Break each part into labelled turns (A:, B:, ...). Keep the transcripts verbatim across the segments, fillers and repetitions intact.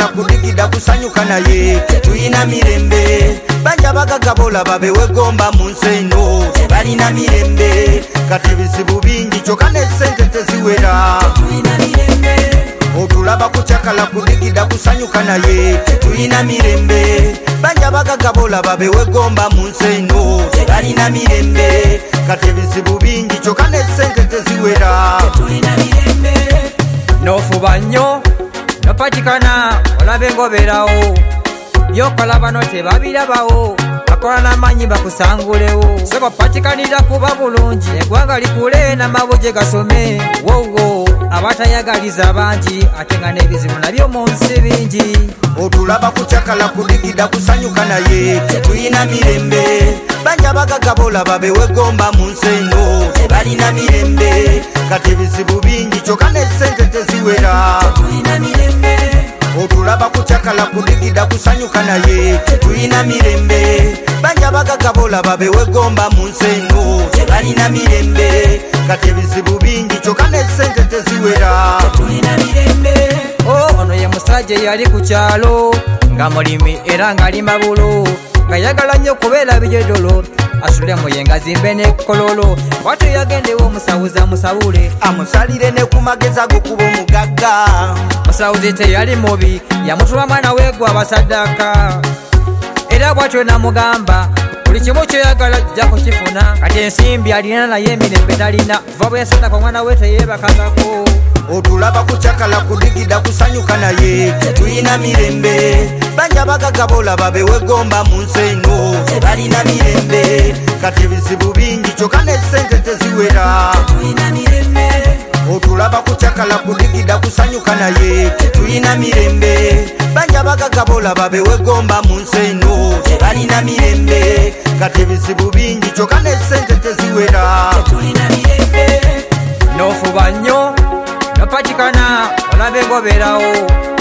A: kuchakala kudigida kusanyuka naye tetulina mirembe banja bagagabola babewe gomba mu nsi eno tebalina mirembe kati ebizibu bingi kyokka n'essente teziwera tetulina mirembe otulaba kuchakala kudigida kusanyuka naye tetulina mirembe banja bagagabola babewe gomba mu nsi eno tebalina mirembe kati ebizibu bingi kyokka n'essente teziwera tetulina mirembe
B: nofuba nnyo nopatikana olabe ngoberawo byokola bano tebabirabawo bakola n'amanyi bakusangulewo soko patikanira kuba bulungi eggwanga likule n'amabuje gasome wowo abatayagaliza bangi ate nga n'ebizibu nabyo mu nsi bingi
A: otulaba kuchakala kudigida kusanyuka naye tetulina mirembe banja bagagabola babewe gomba mu nsi eno tebalina mirembe kati ebizibu bingi kyokka n'essente teziwera tetulina mirembe otulaba kuchakala kudigida kusanyuka naye tetulina mirembe banja bagagabola babewe gomba mu nsi eno tebalina mirembe kati ebizibu bingi kyokka n'essente teziwera tetulina mirembe
B: oh ono ye musajja yali ku kyalo nga mulimi era ng'alima bulo nga yagala nnyo kubeera bijedolo asule muyenga zimbe n'ekkololo bwatyo yagendewo omusawuza musawule
A: amusalire ne ku magezi ag'okuba omugagga
B: musawuzi teyali mubi yamutuma mwana weegwa abasaddaka era bwatyo namugamba buli kimu kyoyagala jja kukifuna kati ensimbi alina naye emirembe talina va bwe yasaddaka omwana we teyeebakagako
A: otulaba kuchakala kudigida kusanyuka naye tetulina mirembe banja bagagabola babewe gomba mu nsi eno tebalina mirembe kati ebizibu bingi kyokka n'essente teziwera tetulina mirembe otulaba kuchakala kudigida kusanyuka naye tetulina mirembe banja bagagabola babewe gomba mu nsi eno tebalina mirembe kati ebizibu bingi kyokka n'essente teziwera tetulina mirembe
B: nofuba nnyo nopatikana olabe ngoberawo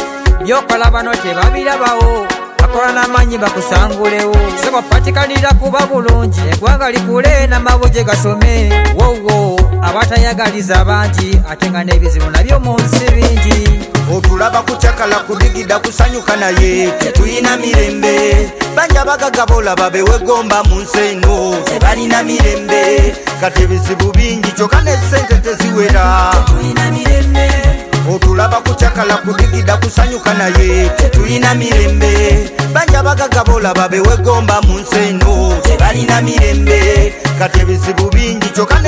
B: byokola bano tebabirabawo bakola n'amanyi bakusangulewo soko patikanira kuba bulungi eggwanga likule n'amabuje gasome wowo abatayagaliza bangi ate nga n'ebizibu nabyo mu nsi bingi
A: otulaba kuchakala kudigida kusanyuka naye tetulina mirembe banja bagagabola babewe gomba mu nsi eno tebalina mirembe kati ebizibu bingi kyokka n'essente teziwera tetulina mirembe otulaba kuchakala kudigida kusanyuka naye tetulina mirembe banja bagagabola babewe gomba mu nsi eno tebalina mirembe kati ebizibu bingi kyokka